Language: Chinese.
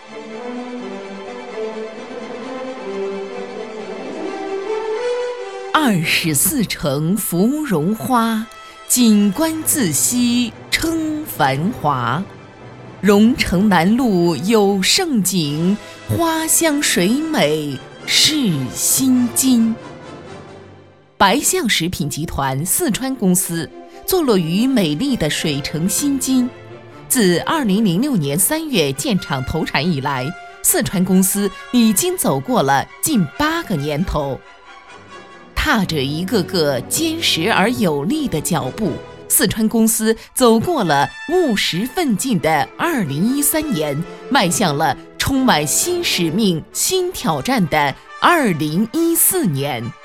24城芙蓉花，锦官自惜称繁华。蓉城南路有盛景，花香水美是新津。白象食品集团四川公司坐落于美丽的水城新津。自2006年3月建厂投产以来，四川公司已经走过了近8个年头。踏着一个个坚实而有力的脚步，四川公司走过了务实奋进的2013年，迈向了充满新使命、新挑战的2014年。